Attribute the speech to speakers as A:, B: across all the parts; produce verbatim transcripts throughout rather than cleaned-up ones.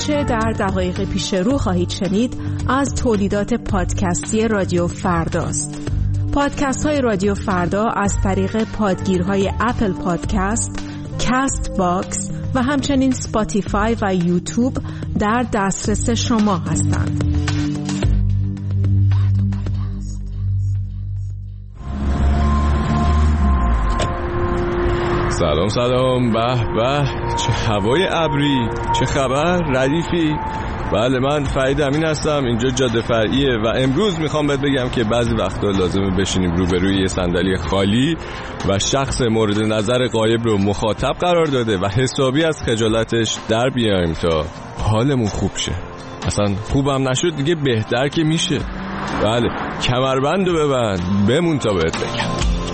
A: آنچه در دقایق پیش رو خواهید شنید از تولیدات پادکستی رادیو فرداست. پادکست های رادیو فردا از طریق پادگیرهای اپل پادکست، کست باکس و همچنین سپاتیفای و یوتیوب در دسترس شما هستند.
B: سلام سلام، به به، چه هوای ابری، چه خبر ردیفی. بله، من فرید امین هستم، اینجا جاده فرعیه و امروز میخوام بهت بگم که بعضی وقتا لازمه بشینیم روبروی یه صندلی خالی و شخص مورد نظر غایب رو مخاطب قرار داده و حسابی از خجالتش در بیایم تا حالمون خوب شه. اصلا خوبم نشد دیگه بهتر که میشه. بله، کمربندو ببند بمون تا بهت بگم.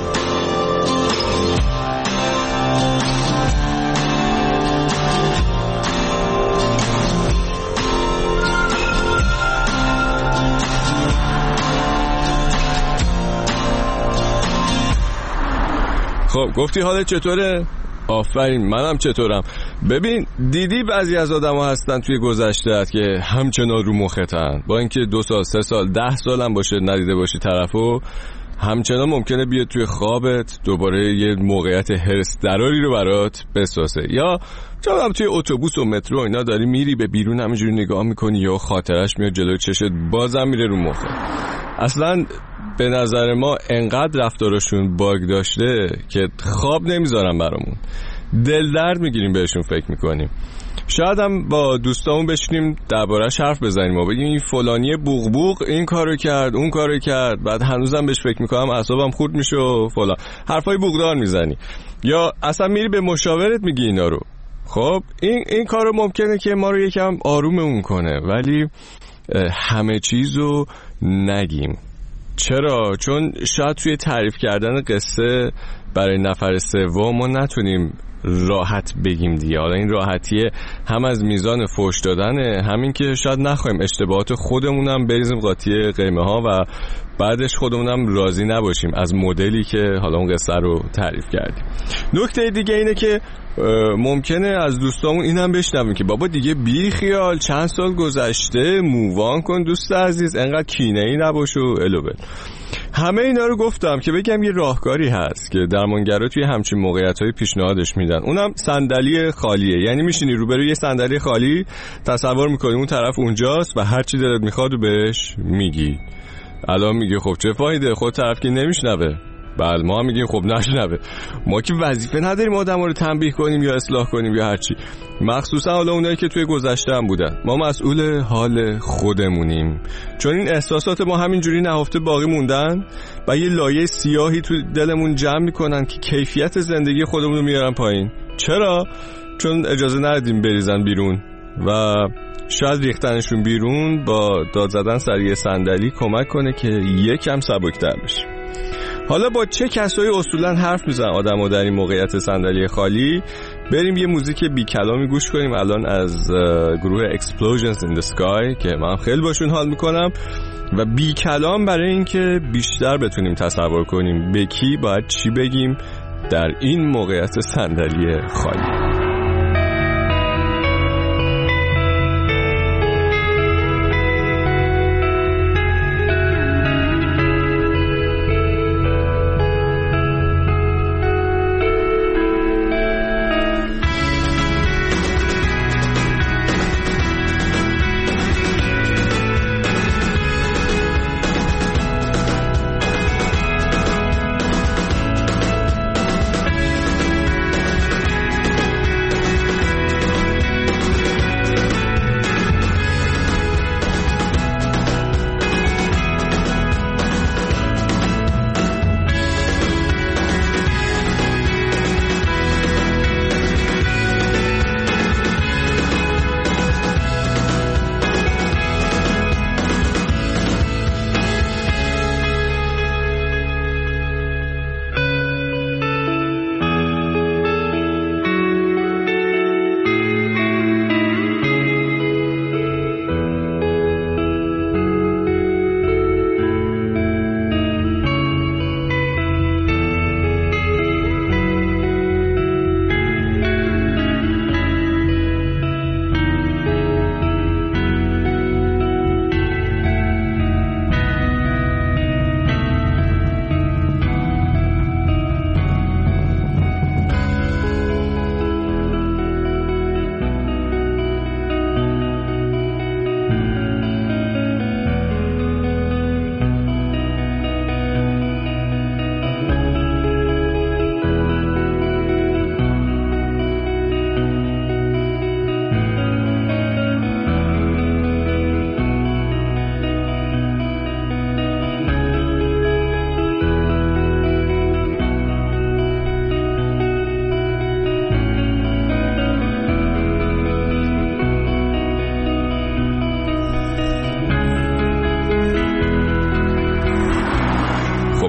B: خب گفتی حالت چطوره؟ آفرین، منم چطورم. ببین، دیدی بعضی از آدم ها هستن توی گذشته که همچنان رو مختن، با اینکه دو سال سه سال ده سال هم باشه ندیده باشی طرفو، همچنان ممکنه بیاد توی خوابت دوباره یه موقعیت هرس دراری رو برات بسازه. یا چون توی اتوبوس و مترو اینا داری میری به بیرون همینجوری نگاه میکنی یا خاطرش میاد جلوی چشت بازم میره رو مخت. اصلا به نظر ما انقدر رفتارشون باگ داشته که خواب نمیذارن برامون، دل درد میگیریم بهشون فکر میکنیم. شاید هم با دوستامون بشینیم درباره‌اش حرف بزنیم و بگیم این فلانی بوق بوق این کارو کرد اون کارو کرد، بعد هنوزم بهش فکر میکنم اعصابم خورد میشه و فلان حرفای بوقدار میزنی، یا اصلا میری به مشاورت میگی اینا رو. خب این این کارو ممکنه که ما رو یکم آروممون کنه، ولی همه چیزو نگیم. چرا؟ چون شاید توی تعریف کردن قصه برای نفر سوم ما نتونیم راحت بگیم دیگه. حالا این راحتیه هم از میزان فحش دادنه، همین که شاید نخوایم اشتباهات خودمونم بریزیم قاطی قیمه ها و بعدش خودمونم راضی نباشیم از مدلی که حالا اون قصه رو تعریف کردیم. نکته دیگه اینه که ممکنه از دوستامون اینم بشنویم که بابا دیگه بی خیال، چند سال گذشته، مووان کن دوست عزیز، انقدر کینه‌ای نباش و الوبل. همه اینا رو گفتم که بگم یه راهکاری هست که درمانگرا توی همچین موقعیت‌های پیشنهادش میدن، اونم صندلی خالیه. یعنی میشینی روبروی یه صندلی خالی، تصور میکنی اون طرف اونجاست و هر چی دلت میخواد رو بهش میگی. الان میگه خب چه فایده، خود طرف که نمیشنوه. بله، ما هم میگیم خب نشنوه. ما که وظیفه نداریم آدم رو تنبیه کنیم یا اصلاح کنیم یا هرچی، مخصوصا حالا اونایی که توی گذشته هم بودن. ما مسئول حال خودمونیم، چون این احساسات ما همینجوری نهفته باقی موندن و یه لایه سیاهی تو دلمون جمع میکنن که کیفیت زندگی خودمون رو میارن پایین. چرا؟ چون اجازه ندیم بریزن بیرون و شاید ریختنشون بیرون با داد زدن سر یه صندلی کمک کنه که یکم سبک‌تر بشه. حالا با چه کسایی اصولا حرف میزنن آدمو در این موقعیت صندلی خالی؟ بریم یه موزیک بی کلامی گوش کنیم الان از گروه Explosions in the Sky که من خیلی باشون حال میکنم و بی کلام، برای اینکه بیشتر بتونیم تصور کنیم به کی باید چی بگیم در این موقعیت صندلی خالی.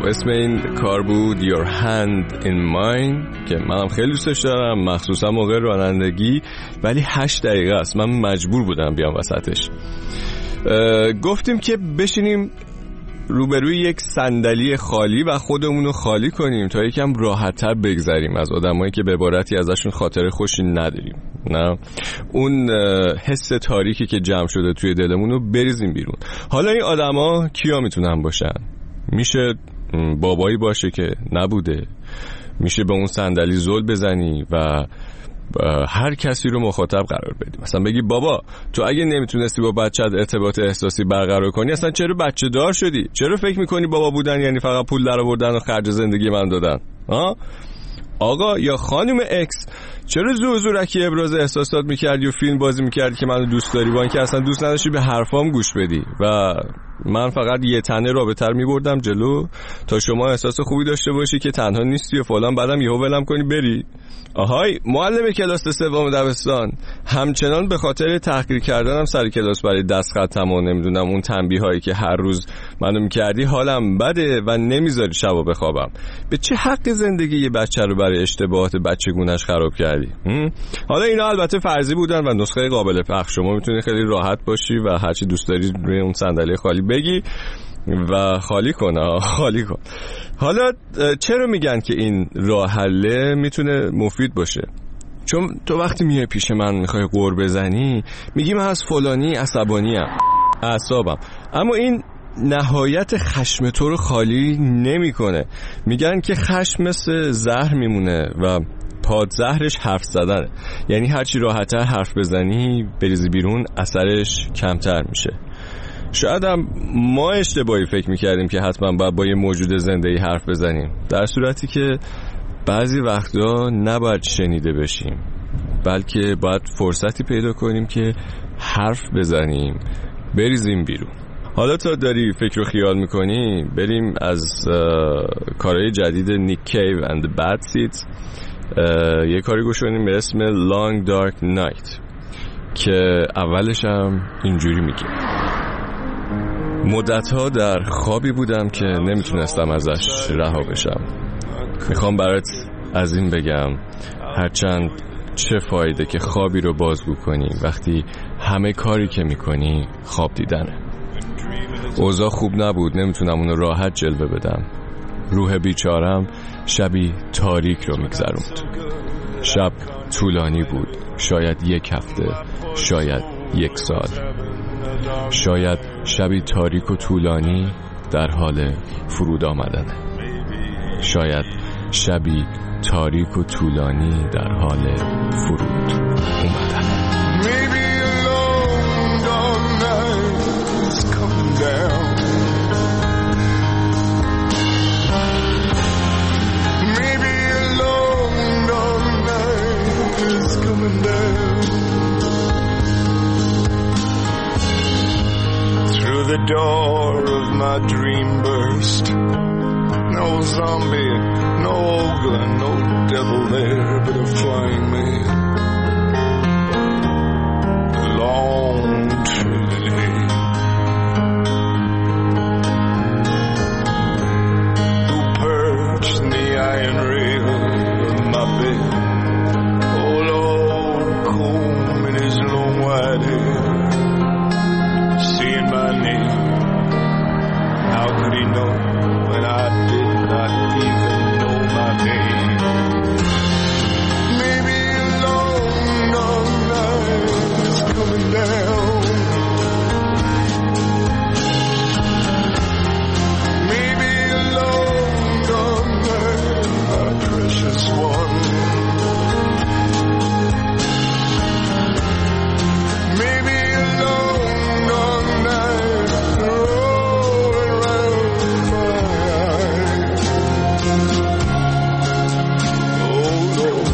B: اسم این کار بود Your Hand in Mine که منم خیلی دوستش دارم، مخصوصا موقع رانندگی، ولی هشت دقیقه است، من مجبور بودم بیام وسطش. گفتیم که بشینیم روبروی یک صندلی خالی و خودمونو خالی کنیم تا یکم راحت‌تر بگذریم از آدمایی که به عبارتی ازشون خاطره خوشی نداریم. نه، اون حس تاریکی که جمع شده توی دلمونو بریزیم بیرون. حالا این آدما کیا میتونن باشن؟ میشه بابایی باشه که نبوده، میشه به اون صندلی زل بزنی و هر کسی رو مخاطب قرار بدی. مثلا بگی بابا تو اگه نمیتونستی با بچت ارتباط احساسی برقرار کنی اصلا چرا بچه دار شدی؟ چرا فکر میکنی بابا بودن یعنی فقط پول در آوردن و خرج زندگی من دادن؟ ها؟ آقا یا خانم اکس، چرا زور زورکی ابراز احساسات میکردی و فیلم بازی میکردی که منو دوست داری با اینکه اصلا دوست نداشتی به حرفام گوش بدی و من فقط یه تنه رابطه رو میبردم جلو تا شما احساس خوبی داشته باشی که تنها نیستی و فلان، بعدم یهو ولم کنی بری؟ آهای معلم کلاس سوم دبستان، همچنان به خاطر تحقیر کردنم سر کلاس برای دستخطم و نمیدونم اون تنبیه هایی که هر روز منو میکردی حالم بده و نمیذاری شبا بخوابم. به چه حق زندگی یه بچه رو برای اشتباهات بچگونش خراب کردی؟ حالا اینا البته فرضی بودن و نسخه قابل پخش، شما میتونی خیلی راحت باشی و هرچی دوست داری روی اون صندلی خالی بگی و خالی کن خالی کن. حالا چرا میگن که این راه حل میتونه مفید باشه؟ چون تو وقتی میای پیش من میخوای قور بزنی میگی من از فلانی عصبانیم، اعصابم، اما این نهایت خشم تو رو خالی نمیکنه. میگن که خشم مثل زهر میمونه و پادزهرش حرف زدنه، یعنی هرچی راحت‌تر حرف بزنی بریزی بیرون اثرش کمتر میشه. شاید هم ما اشتباهی فکر میکردیم که حتما باید با یه موجود زنده‌ای حرف بزنیم، در صورتی که بعضی وقتا نباید شنیده بشیم، بلکه باید فرصتی پیدا کنیم که حرف بزنیم، بریزیم بیرون. حالا تا داری فکر و خیال میکنی بریم از کارهای جدید نیک کیو and the Bad Seeds یه کاری گوش کنیم به اسم Long Dark Night که اولش هم اینجوری میگه: مدتها در خوابی بودم که نمیتونستم ازش رها بشم. میخوام برات از این بگم هرچند چه فایده که خوابی رو بازگو کنی وقتی همه کاری که میکنی خواب دیدنه. اوضاع خوب نبود، نمیتونم اونو راحت جلوه بدم. روح بیچارم شبی تاریک رو میگذروند. شب طولانی بود، شاید یک هفته، شاید یک سال، شاید شبی تاریک و طولانی در حال فرود آمدنه، شاید شبی تاریک و طولانی در حال فرود اومدنه.
C: The door of my dream burst. No zombie, no ogre, no devil there, but a flying man. Long trailing hair, who perched in the iron rail of my bed. Oh Lord, comb in his long white hair, seeing my name. How could he know when I did not even know my name? Maybe a long, long night is coming down. Maybe a long, long night, my precious one. Maybe a long, long night rolling round my eyes. Oh Lord.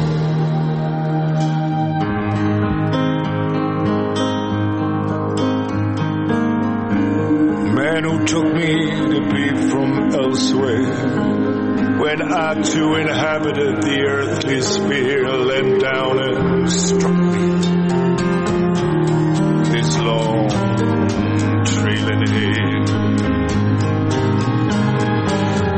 C: Man who took me to be from elsewhere, when I too inhabited the earthly sphere, leant down and struck me. His long trailing hair,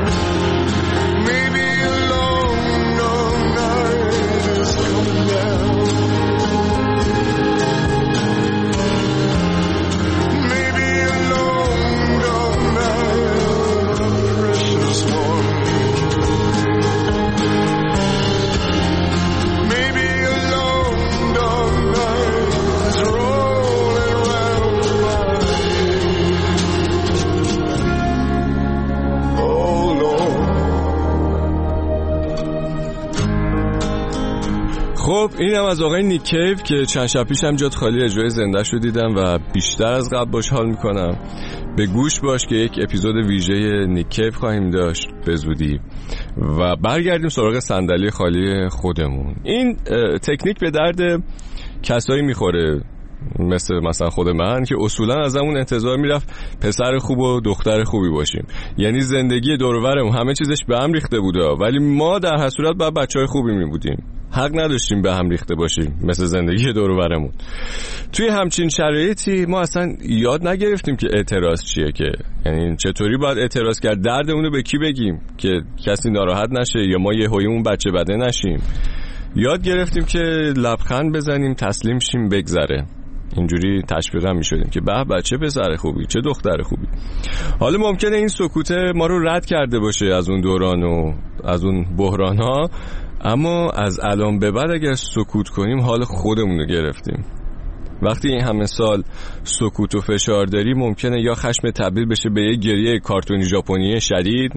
B: خب اینم از آقای نیک کیو که چند شب پیش هم جات خالی اجرای زنده شو دیدم و بیشتر از قبل باش حال میکنم. به گوش باش که یک اپیزود ویژه نیک کیو خواهیم داشت به زودی و برگردیم سراغ صندلی خالی خودمون. این تکنیک به درد کسایی میخوره مثل مثلا خود من که اصولا ازمون انتظار میرفت پسر خوب و دختر خوبی باشیم، یعنی زندگی دور و برمون همه چیزش به هم ریخته بوده ولی ما در هر صورت باید بچهای خوبی می بودیم، حق نداشتیم به هم ریخته باشیم مثل زندگی دور و برمون. توی همچین شرایطی ما اصلا یاد نگرفتیم که اعتراض چیه، که یعنی چطوری باید اعتراض کرد، دردمون رو به کی بگیم که کسی ناراحت نشه یا ما یه هویمون بچه بده نشیم. یاد گرفتیم که لبخند بزنیم، تسلیم شیم، بگذره. اینجوری تشویق هم می‌شدیم که به بچه پسر خوبی، چه دختر خوبی. حالا ممکنه این سکوته ما رو رد کرده باشه از اون دوران و از اون بحران‌ها، اما از الان به بعد اگر سکوت کنیم حال خودمون رو گرفتیم. وقتی این همه سال سکوت و فشار داری ممکنه یا خشم تبدیل بشه به یه گریه کارتونی ژاپنی شدید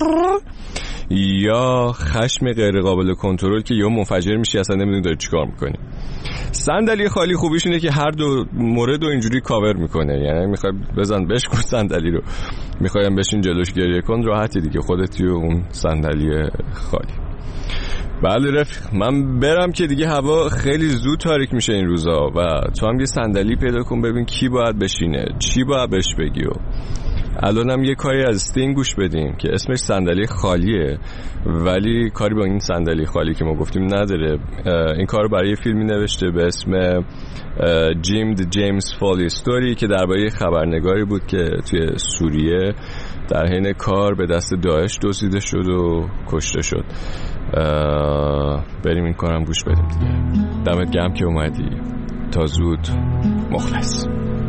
B: یا خشم غیر قابل کنترل که یا منفجر میشی اصلا نمیدونی داری چیکار میکنی. صندلی خالی خوبیش اینه که هر دو مورد رو اینجوری کاور میکنه، یعنی میخوای بزن بشکن صندلی رو، میخوایم بشین جلوش گریه کن، راحتی دیگه خودت و اون صندلی خالی. بله رفیق، من برم که دیگه هوا خیلی زود تاریک میشه این روزا و تو هم یه صندلی پیدا کن ببین کی باید بشینه، چی باید بهش بگی. و الانم یه کاری از استینگ گوش بدیم که اسمش صندلی خالیه ولی کاری با این صندلی خالی که ما گفتیم نداره. این کار برای یه فیلمی نوشته به اسم جیم د جیمز فالی استوری که درباره خبرنگاری بود که توی سوریه در حین کار به دست داعش دزدیده شد و کشته شد. بریم این کارم گوش بدیم دیگه. دمت گرم که اومدی. تا زود. مخلص.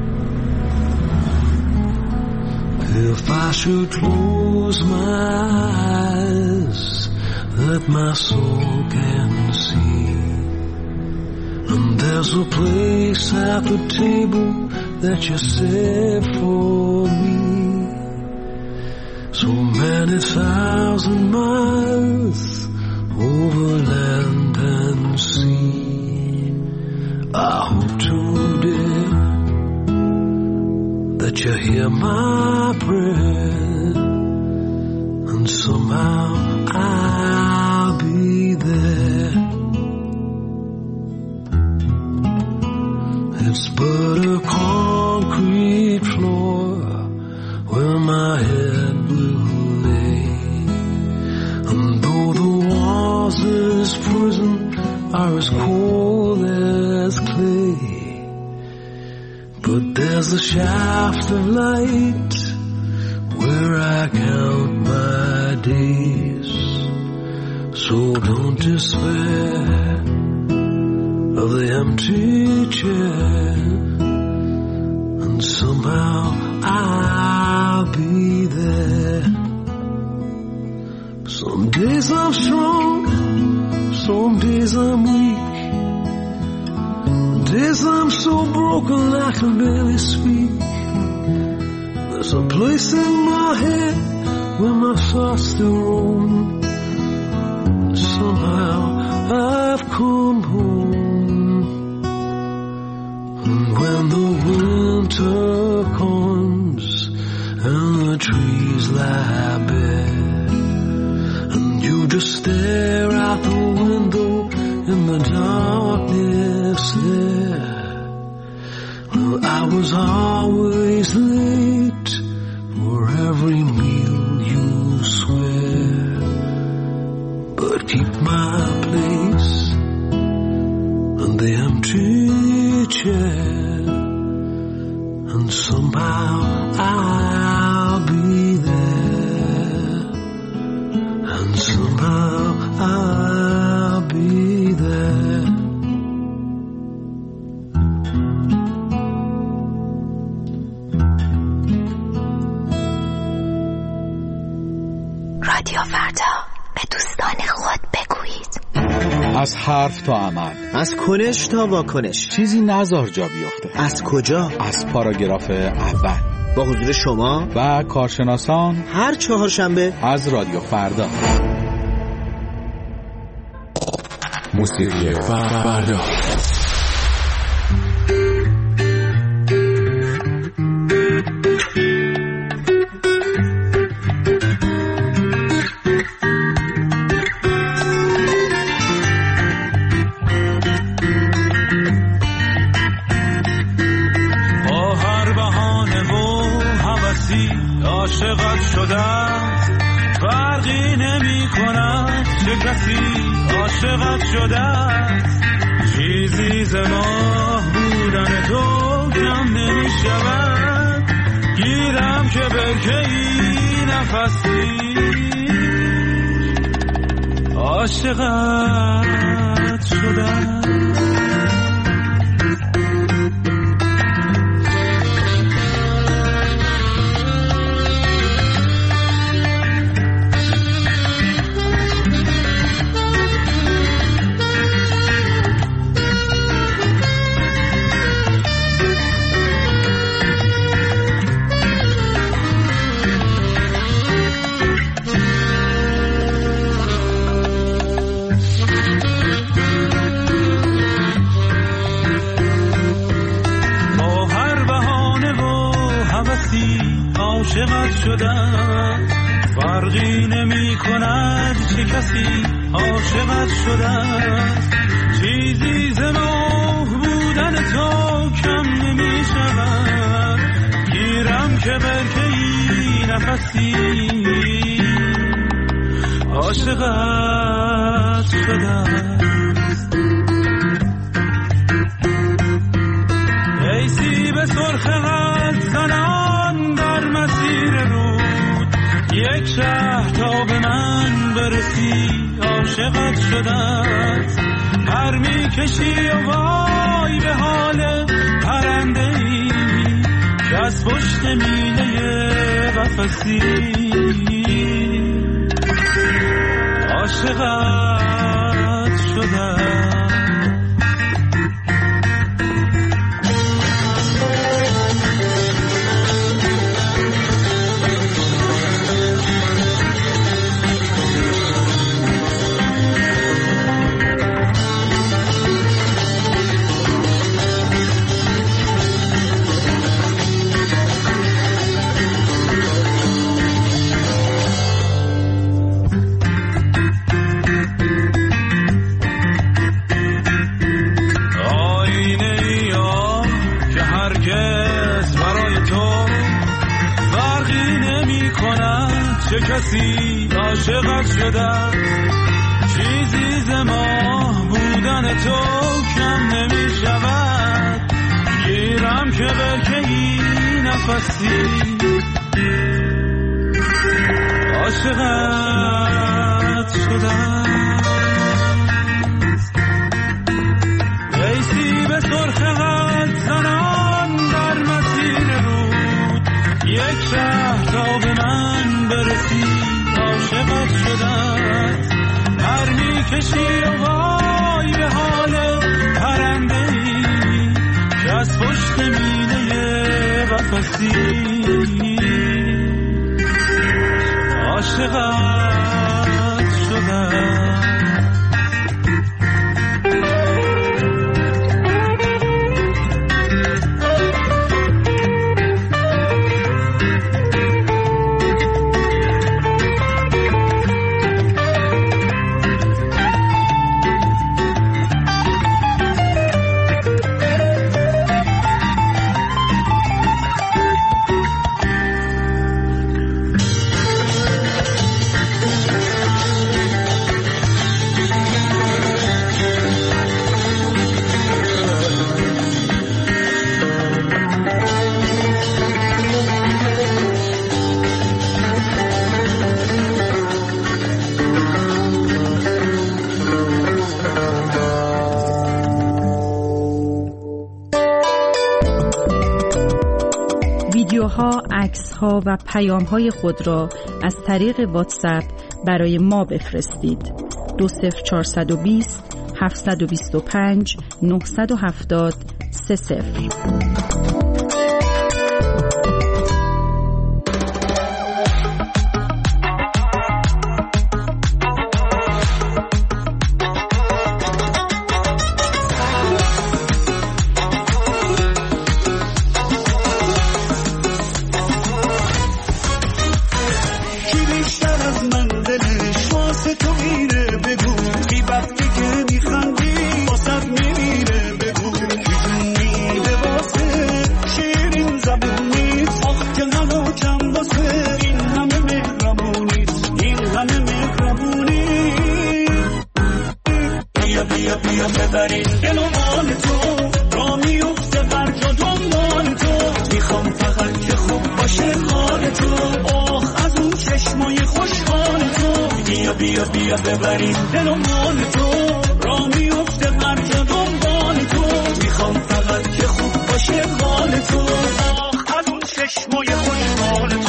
D: If I should close my eyes that my soul can see, and there's a place at the table that you set for me, so many thousand miles over land and sea. I hope today that you hear my prayer, and somehow I'll be there. It's but a concrete floor where my head will lay, and though the walls of this prison are as cold as clay, but there's a shaft of light where I count my days. So don't despair of the empty chair, and somehow I'll be there. Some days I'm strong, some days I'm weak, days I'm so broken I can barely speak. There's a place in my head where my thoughts still roam. Somehow I've come home. And when the winter comes and the trees lie bare, and you just stare out the window in the darkness there, well, I was always late for every meal you swear, but keep my place in the empty chair, and somehow I'll be there, and somehow I'll be there.
E: رادیو فردا، به دوستان خود بگویید.
F: از حرف تا عمل،
G: از کنش تا واکنش،
F: چیزی نذار جا بیفته.
G: از کجا؟
F: از پاراگراف اول،
G: با حضور شما
F: و کارشناسان،
G: هر چهارشنبه
F: از رادیو فردا.
B: موسیقی فردا.
D: عاشقت شدم فرقی نمی کند چه کسی عاشقت شدم، چیزی ز ماه بودن تو کم نمی شود، گیرم که برکه‌ای نفسی عاشقت شدم. عاشقت شدم فرقی نمی کند چه کسی عاشقت شدم، چیزی ز ماه بودن تو کم نمی شود، گیرم که برکه‌ای نفسی عاشقت شدم. ای سیب سرخ قلب زنان در مسیر رود، یک شهر تا به من برسی عاشقت شدم، پر می کشی و وای به حال پرنده ای که از پشت میله قفسی عاشقت شدم. چه کسی عاشقت شدم، چیزی ز ماه بودن تو کم نمی شود، گیرم که برکه‌ای نفسی عاشقت شدم. ای سیب سرخ قلب زنان در مسیر رود، یک شهر تا به من برسی عاشقت شدم، پر می کشی و وای به حال پرنده ای که از پشت میله قفسی عاشقت شدم.
A: ویدیوها، عکس‌ها و پیام‌های خود را از طریق واتساپ برای ما بفرستید. دو صفر چهارصد و بیست هفتصد و بیست و پنج نهصد و هفتاد سه صفر.
H: خوشحال تو، آخ از اون چشمای خوشحال تو. بیا بیا بیا ببریم دل و مال تو، را میفته مرجا دنبال تو. میخوام فقط که خوب باشه حال تو، آخ از اون چشمای خوشحال تو.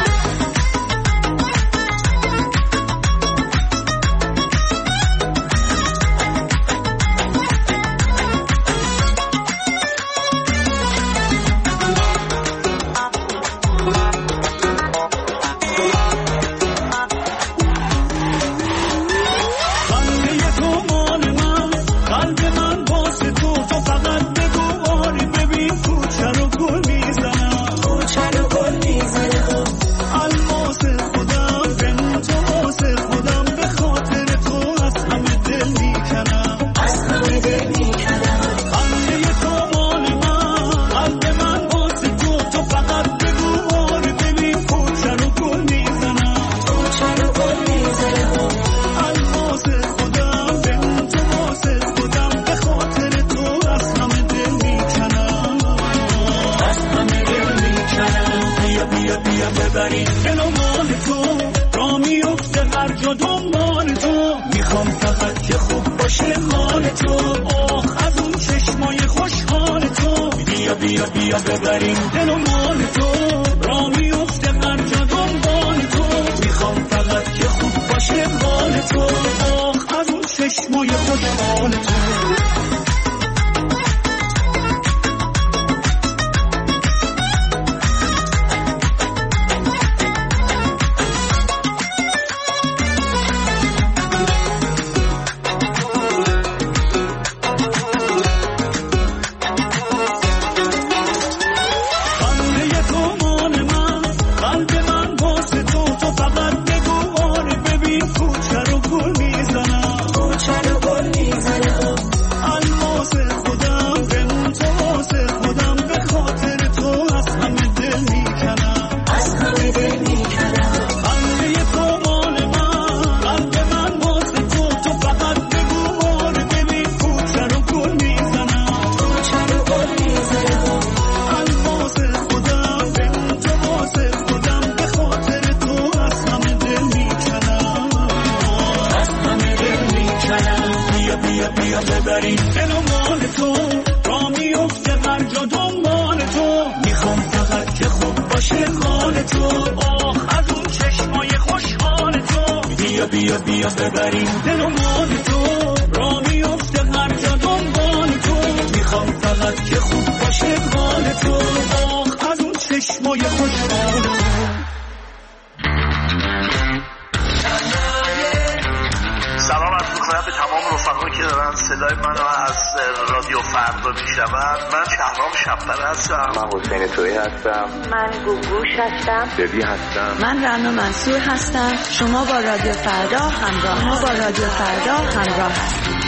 I: ببی هستم. من رنا منصور هستم. شما با رادیو فردا همراه ما با رادیو فردا همراه هستید.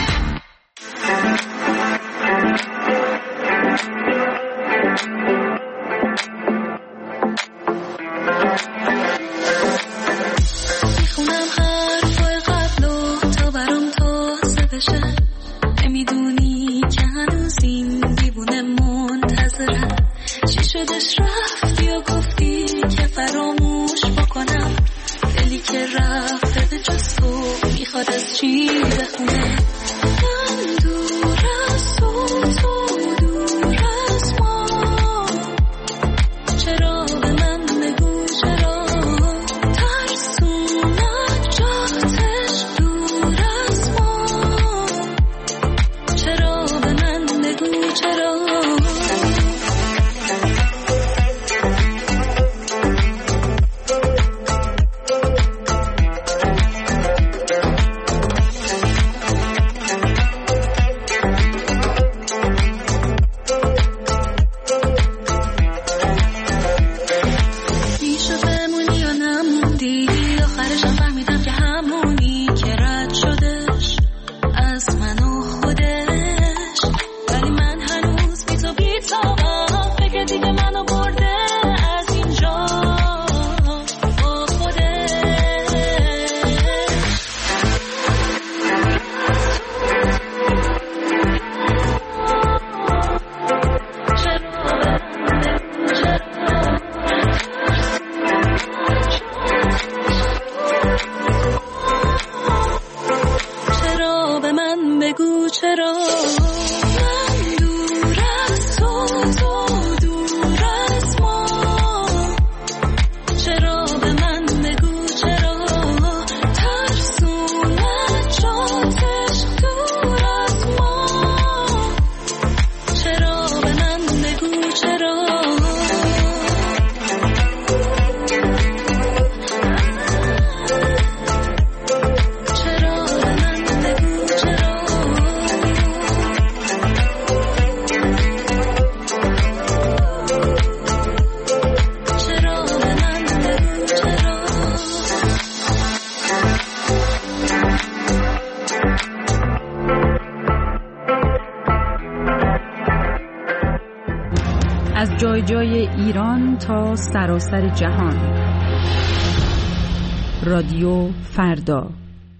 J: میخونم حرفای قبلو تا برام تازه بشه. نمیدونی که هنوز این دیوونه منتظرم. چی شدش رفتی و گفتی که فراموش بکنم. دلی که رفته به جز تو میخواد از چی بخونه. من دور از تو تو دور از ما. چرا به من بگو چرا ترسونت جاتش دور از ما. چرا به من بگو چرا.
A: ایران تا سراسر جهان. رادیو فردا.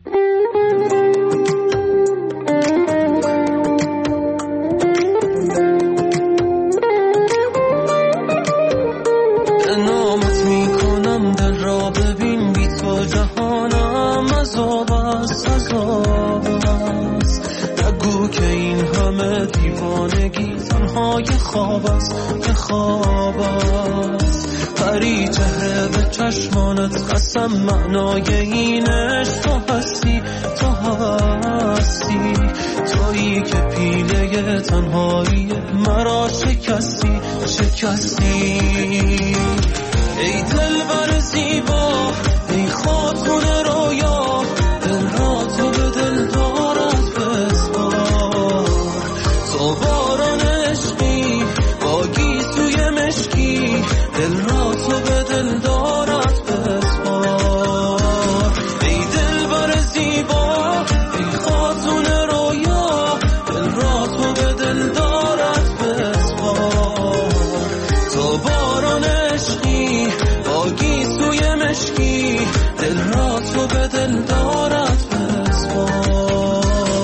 D: نامت میکنم دل را ببین، بی تو جهانم عذاب است، عذاب است. نگو که این همه دیوانگی تنهای خواب است، که خواب است. پری چهره به چشمانت قسم، معنای این عشق تو هستی، تو هستی. تویی که پیله تنهایی مرا شکستی، شکستی. ای دلبر زیبا، ای خاتون رویا، دل را تو به دل دارد بسپار. تو باران عشقی با گیسوی مشکی، دل را تو به دل دارد بسپار. ای دلبر زیبا، ای خاتون رویا، دل را تو به دل دارد بسپار. تو باران عشقی با گیسوی مشکی، دل را تو به دل دارد بسپار.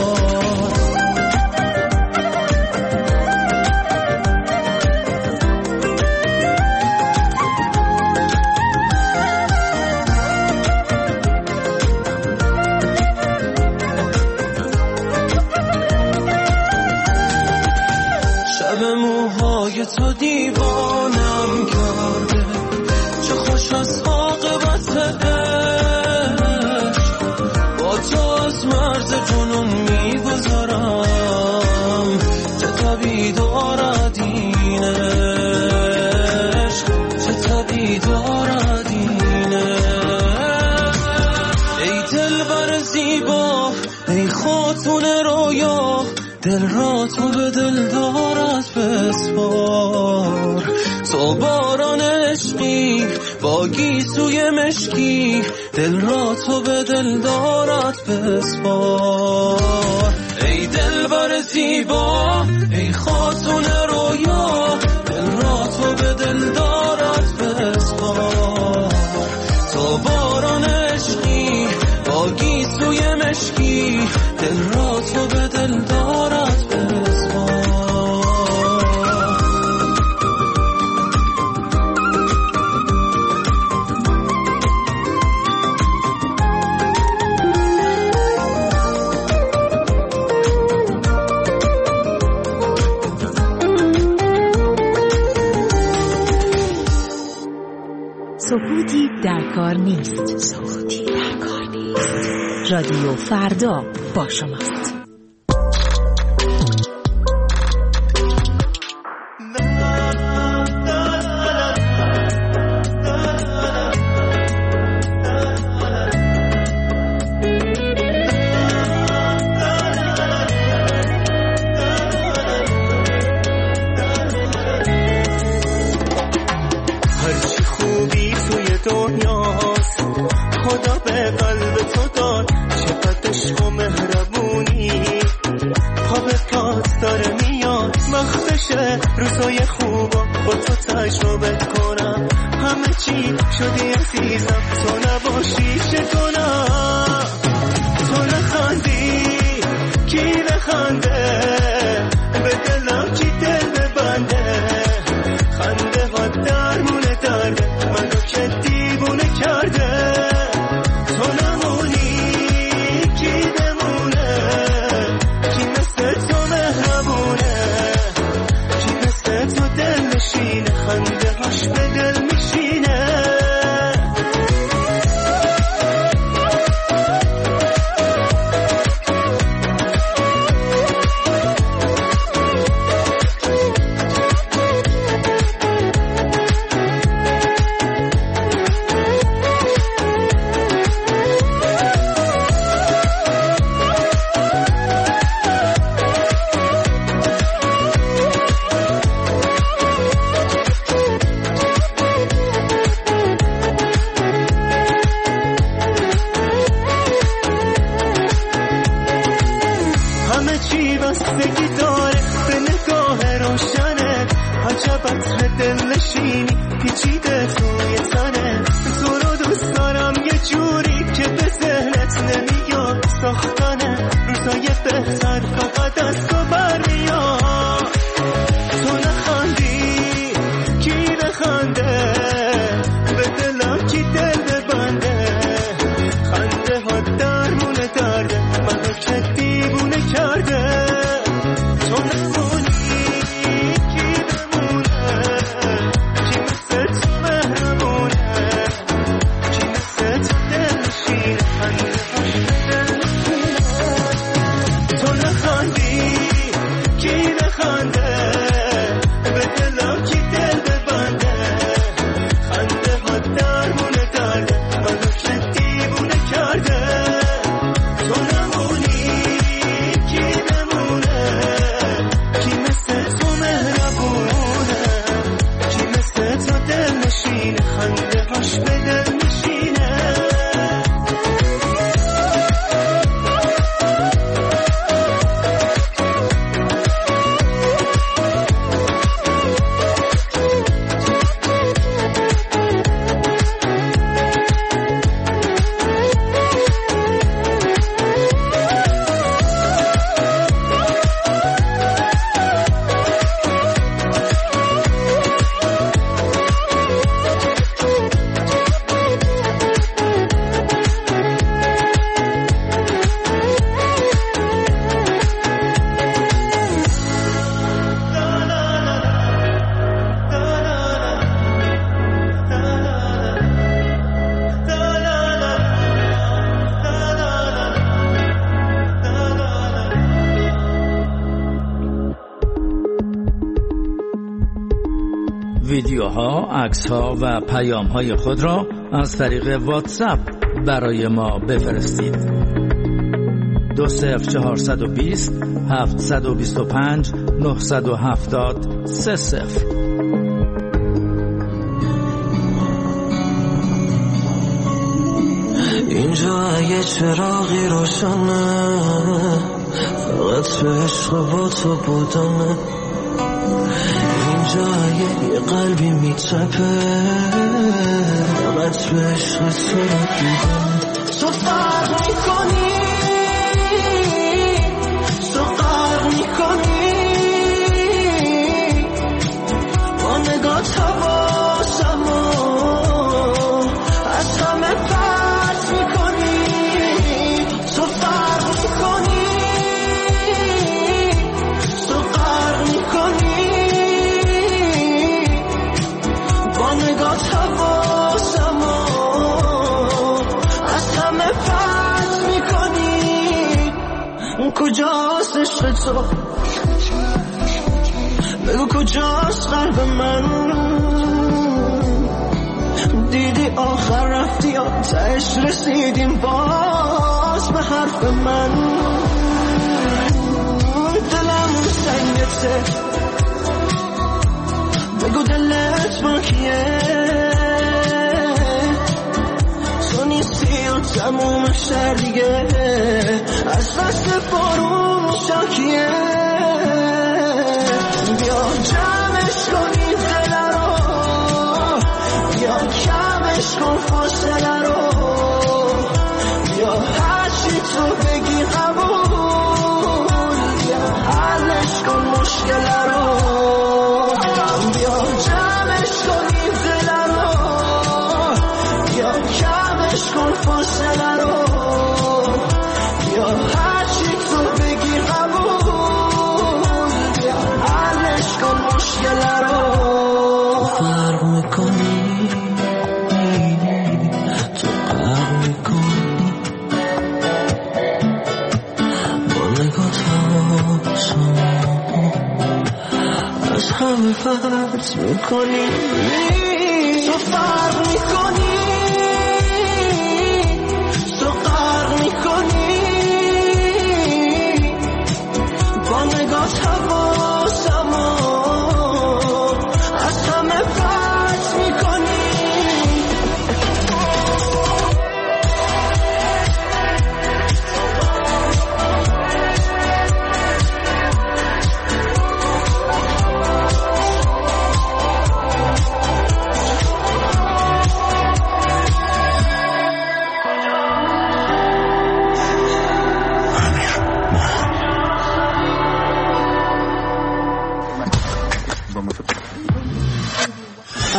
D: شب موهای تو دیوانم کرده، چه خوش از عاقبت عشق. با تو از مرز جنون میگذرم، چه طبیع دارد این عشق، چه طبیع دارد این عشق. ای دلبر زیبا، ای خاتون رویا، دل را تو به دل دارد بسپار. تو باران عشقی با گیسوی مشکی، دل را تو به دل دارد بسپار. ای دلبر زیبا، ای خاتون رویا، دل را تو به دل دارد بسپار. تو باران عشقی با گیسوی مشکی، دل را تو به دل دارد بسپار.
A: سکوتی در کار نیست. سکوتی در کار نیست. رادیو فردا با شماست.
H: هرچی خوبی توی دنیاست، خدا به قلب تو داد. چقدر عشق و مهربونی، پا به پات داره میاد. وقتشه روزای خوبا با تو تجربه کنم. همه چی شدی عزیزم، تو نباشی چه کنم؟ تو نخندی کی نخنده، به دلم چی دل ببنده. خنده ها درمونه درده، منو که دیوونه کرده. تو نمونی کی بمونه، کی مثل تو مهربونه، کی مثل تو دل نشینه. خنده هاش به دل میشینه. ساختن روزای بهتر فقط از تو برمیاد. تو نخندی کی بخنده، به دلم کی دل ببنده، خنده ها درمونه درده منو که دیوونه کرده. تو نمونی کی بمونه، کی مثل تو مهربونه، کی مثل تو دلشینه، خنده تو نخندی کی بخنده، به دلم کی دل ببنده، خنده ها درمونه درده منو که دیوونه کرده. تو نمونی کی بمونه، کی مثل تو مهربونه، کی مثل تو دل نشینه، خنده هاش به دل نشینه.
K: ویدیوها، عکس‌ها و پیام‌های خود را از طریق واتساپ برای ما بفرستید. دو صفر چهارصد و بیست هفتصد و بیست و پنج نهصد و هفتاد سه صفر.
D: اینجا یه چراغی روشنه، فقط به عشق با تو بودنه. اینجا یه قلبی میتپه، فقط به عشق تو دیدم. تو فرق میکنی، تو فرق میکنی، با نگاه حواسمو از همه پرت میکنی. تو فرق میکنی، تو فرق میکنی، با نگاه حواسمو از همه پرت میکنی. کجاست عشق تو، بگو کجاست قلب من، دیدی آخر رفتی یا تهش رسیدیم باز به حرف من. دلم سنگته، بگو دلت با کیه، تو نیستی و تموم شهر دیگه از دست بارون شاکیه. بیا جمعش کنی دل رو، بیا کمش کن فاصله رو، بیا هرچی تو بگی قبول، بیا حلش کن مشکل رو، بیا جمعش کنی دل رو، بیا کمش کن فاصله رو، بیا هرچی تو بگی قبول، بیا حلش کن مشکل رو. فرق میکنی، تو فرق میکنی، با نگاه حواسمو از همه فرق میکنی. تو فرق میکنی، تو فرق میکنی، با نگاه حواسمو از همه فرق میکنی.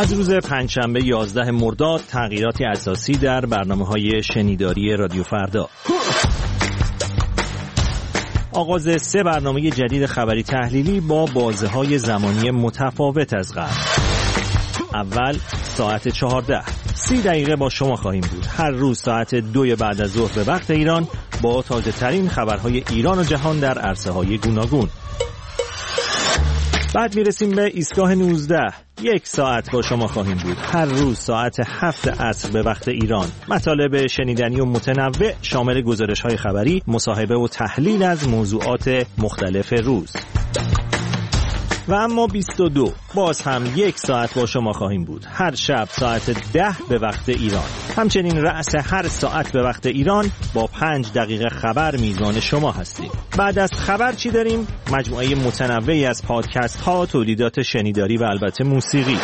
L: از روز پنجشنبه یازده مرداد تغییراتی اساسی در برنامه‌های شنیداری رادیو فردا. آغاز سه برنامه جدید خبری تحلیلی با بازه‌های زمانی متفاوت از قبل. اول ساعت چهارده، سی دقیقه با شما خواهیم بود. هر روز ساعت دوی بعد از ظهر به وقت ایران با تازه ترین خبرهای ایران و جهان در عرصه‌های گوناگون. بعد میرسیم به ایستگاه نوزده. یک ساعت با شما خواهیم بود. هر روز ساعت هفت عصر به وقت ایران. مطالب شنیدنی و متنوع شامل گزارش‌های خبری، مصاحبه و تحلیل از موضوعات مختلف روز. و اما بیست و دو، باز هم یک ساعت با شما خواهیم بود. هر شب ساعت ده به وقت ایران. همچنین رأس هر ساعت به وقت ایران با پنج دقیقه خبر میزان شما هستیم. بعد از خبر چی داریم؟ مجموعه متنوعی از پادکست ها، تولیدات شنیداری و البته موسیقی.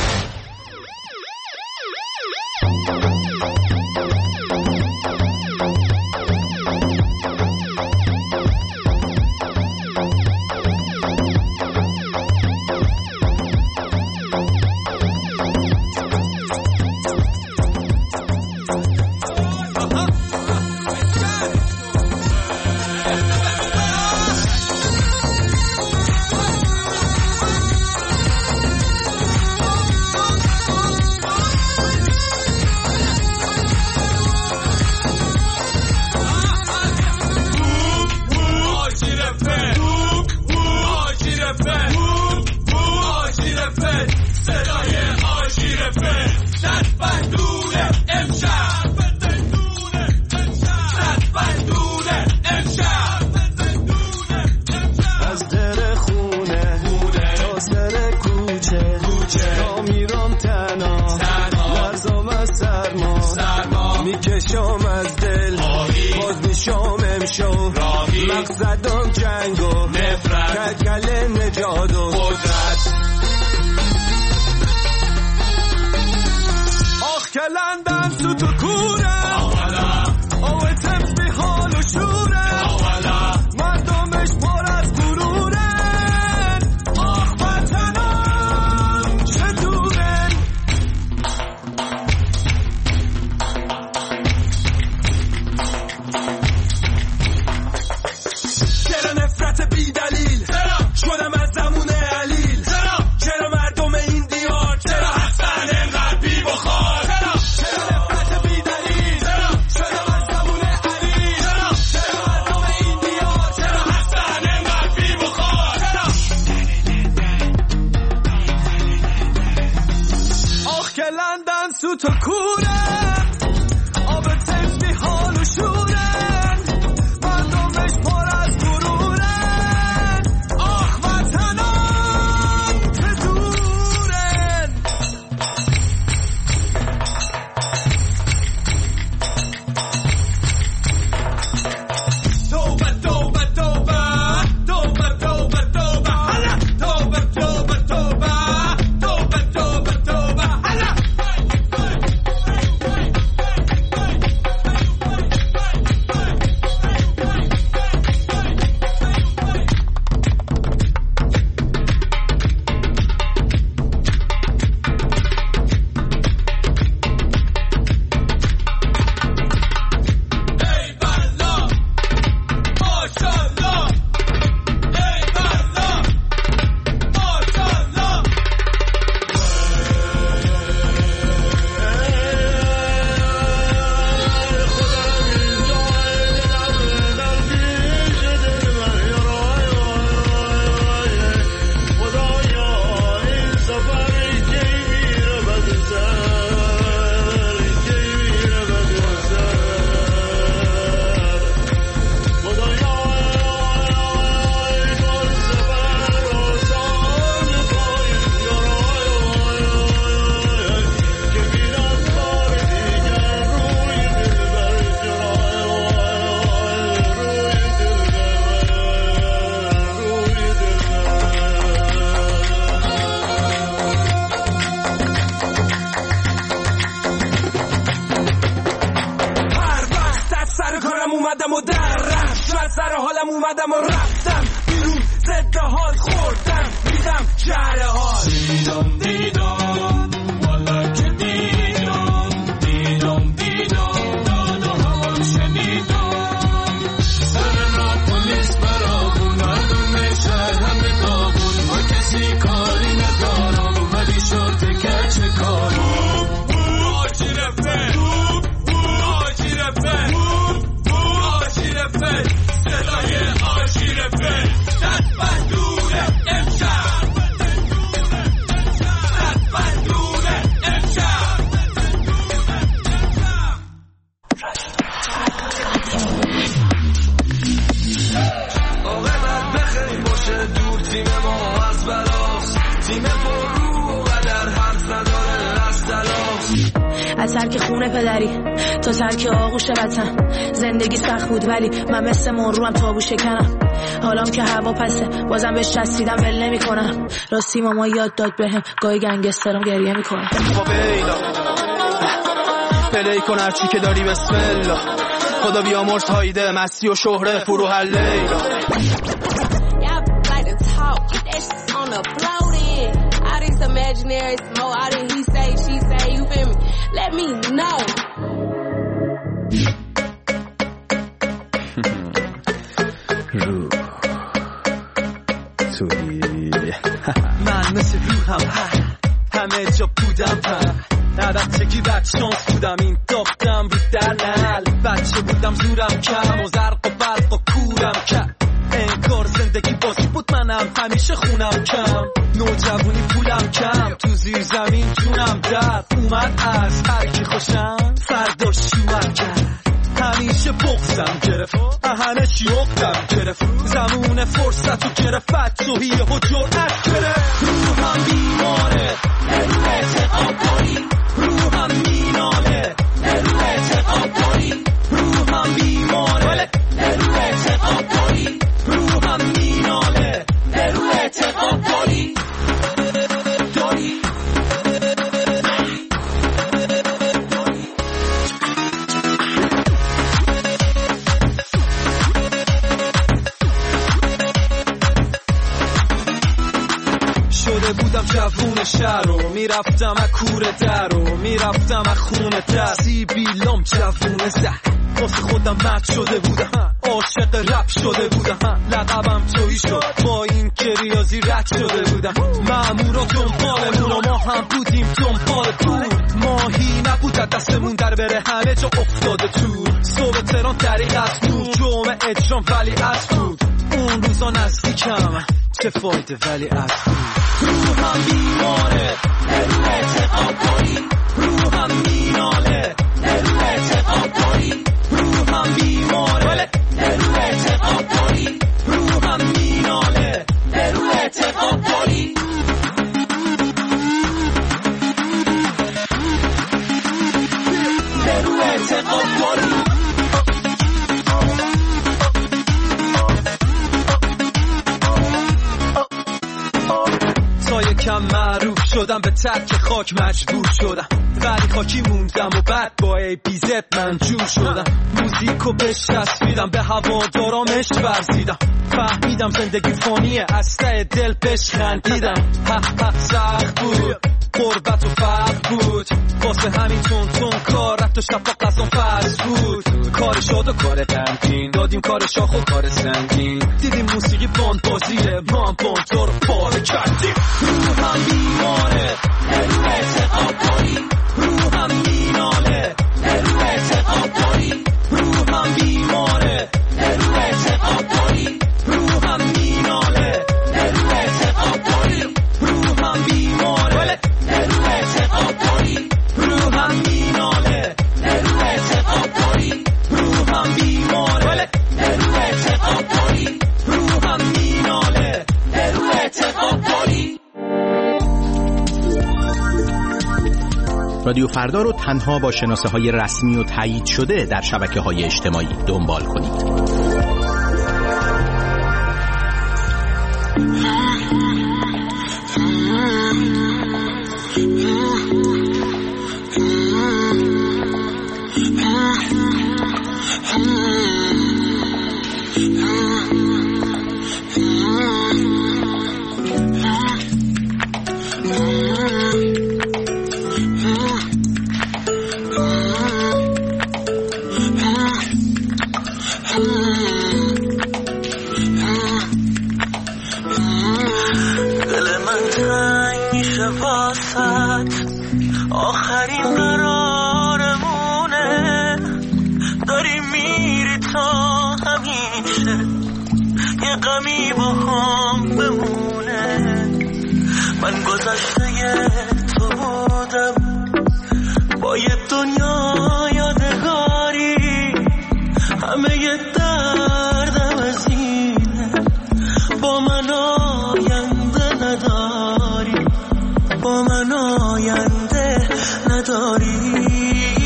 D: مقصدم جنگ و نفرت، کلکل نجات و قدرت. آخ که لندن تو تو کوره، آوه تمز بی حال و شوره، مردمش پر از گرورن. آخ وطنم چطورن. بی دلیل شدم از زمون علیل. چرا مردم این دیار چرا هستن انقدر بی بخار؟ چرا نفرت بی دلیل شدم از زمون علیل. چرا مردم این دیار چرا هستن انقدر بی بخار؟ آخ که لندن سوت و کوره، آب تمز بی حال و شورن، مردمش پر از گرورن. اومدم و در رفت از سر حالم اومدم و رفتم بیرون ضد حال خوردم دیدم شهر حال دیدم دیدم
M: ترک خونه پدری تا ترک آغوش وطن. زندگی سخت بود ولی من مثل مروم تابو شکنم. حالام که هوا پسه بازم بهش چسبیدم ول نمی‌کنم. راستی ماما یاد داد بهم گاهی گنگسترم گریه میکنه.
N: پلی کن هرچی که داری بسم الله. خدا بیامرز هایده مستی و شهره فرو هر لیلا. Imaginary smoke, I didn't he say, she say, you feel me? Let me know.
D: من مثل روحم همه جا بودم پر البته که بد شانس بودم این داختم رو در نل. بچه بودم زورم کم و زرق و برق و کورم کم. انگار زندگی بازی بود منم همیشه خونم کم. نوجوانی پولم کم تو زیر زمین جونم در اومد از هر کی خوشم فردا شومم کرد. همیشه بغزم گرفت اهنه شیوختم گرفت زمون فرصت و گرفت فتوحیه و جرأت گرفت. روحم بیماره نرو اعتقام داری. روحم میناله نرو اعتقام داری. روحم بیماره نرو اعتقام داری. روحم میناله نرو اعتقام داری. داری شده بودم جوون شهر رو میرفتم از کوره در رو میرفتم از خونه در سیبیلام جوون زهر واسه خودم مد شده بودم عاشق رپ شده بودم لقبم تویی شد با این که ریاضی رد شده بودم مامورا دنبالمون و ما هم بودیم دنبال پول ماهی نبود دستمون در بره همه جا افتاده تو صبح تهران طریق از تو جمعه اجرام ولی از بود اون روزا نزدیکم چه فایده ولی از بود روحم بیماره نرو اعتقام داری. روحم میناله نرو اعتقام داری. روحم بیماره نرو اعتقام داری. روحم میناله نرو اعتقام داری. نرو اعتقام داری. تا یکم معروف شدم به ترک خاک مجبور شدم ولی خاکی موندم و بعد با ای بی زد من جور شدم. موزیکو بچسبیدم به هوادارام عشق ورزیدم فهمیدم زندگی فانیه از ته دل بهش خندیدم. حق حق سخت بود قربت و فرق بود واسه همین تون تون کار رفت و شفا قضام فرض بود. کار شاد و کار غمگین دادیم کار شاخ و کار سنگین دیدیم موسیقی باند بازیه ما هم باند رو پاره کردیم. روحم بیماره نرو اعتقام داری. روحم میناله نرو اعتقام داری. روحم بیماره نرو اعتقام داری. روحم میناله نرو اعتقام داری. روحم بیماره نرو اعتقام داری. روحم میناله نرو اعتقام داری. روحم بیماره نرو اعتقام داری. روحم میناله نرو اعتقام داری.
O: رادیو فردا رو تنها با شناسه های رسمی و تایید شده در شبکه های اجتماعی دنبال کنید.
D: آخرین قرارمونه داری میری تا همیشه یه غمی با هم بمونه. من گذشته تو بودم با یه دنیا یادگاری همه یه دردم از اینه با من آینده نداری با من آینده نداری.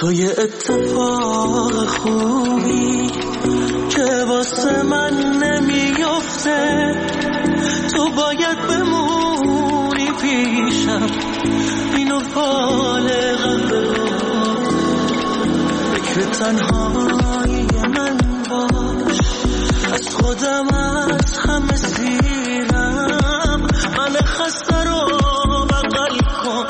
D: خدای اتفاق خوبی که واسه من نمیفته، تو باید بمونی پیشم، اینو فالقم بگفت، فکر تنهایی من باش، از خودم از همه سیرم، من خسته رو بغل کن،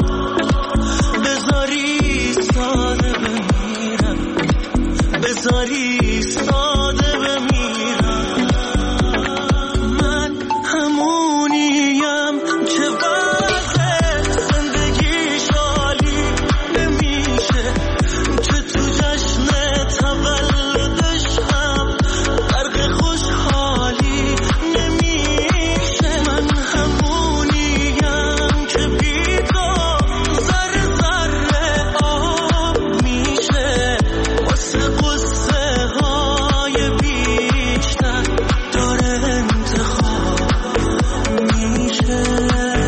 D: بذاری ساده بمیرم، بذاری ساده بمیرم. من همونیم که وضع زندگیش عالی نمیشه، که تو جشن تولدش هم غرق خوشحالی نمیشه. من همونیم که بی تو ذره ذره آب میشه، واسه قصه های بیشتر داره انتخاب میشه.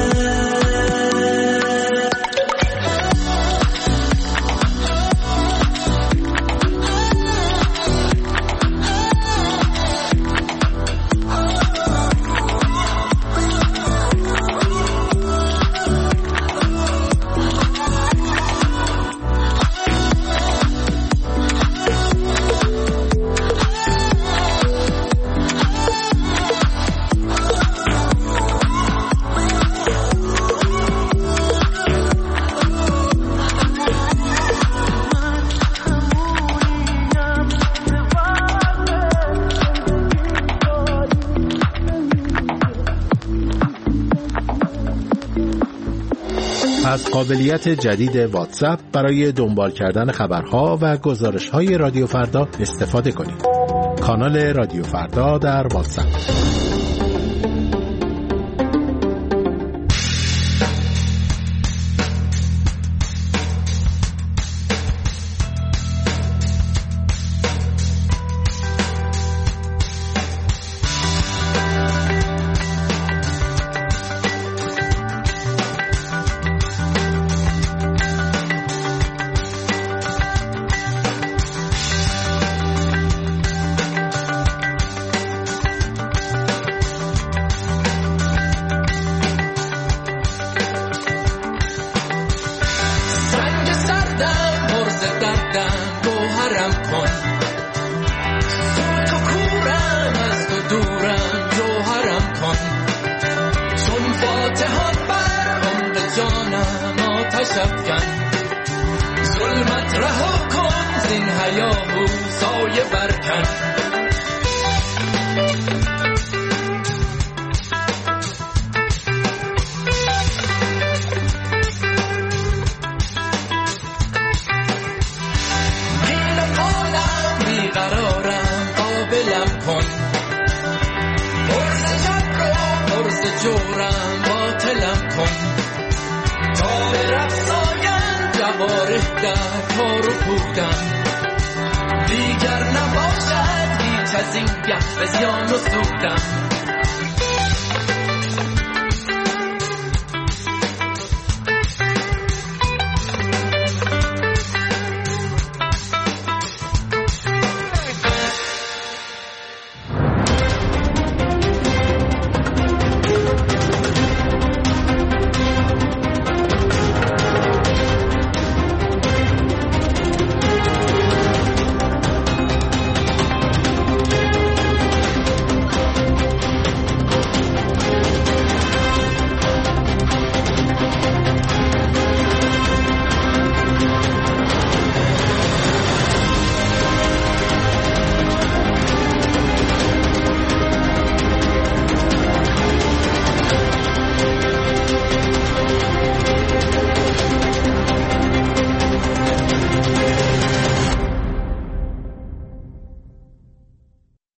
P: از قابلیت جدید واتساپ برای دنبال کردن خبرها و گزارش‌های رادیو فردا استفاده کنید. کانال رادیو فردا در واتساپ.
D: ظلمت رها کن، زین هیاهو سایه برکن. گیر قالم بیقرارم، قابلم کن، برز جب رو برز جورم باطلم کن، تا به رفساین جواره در کار و بودم، دیگر نباشد هیچ از این گه به زیان و سودم.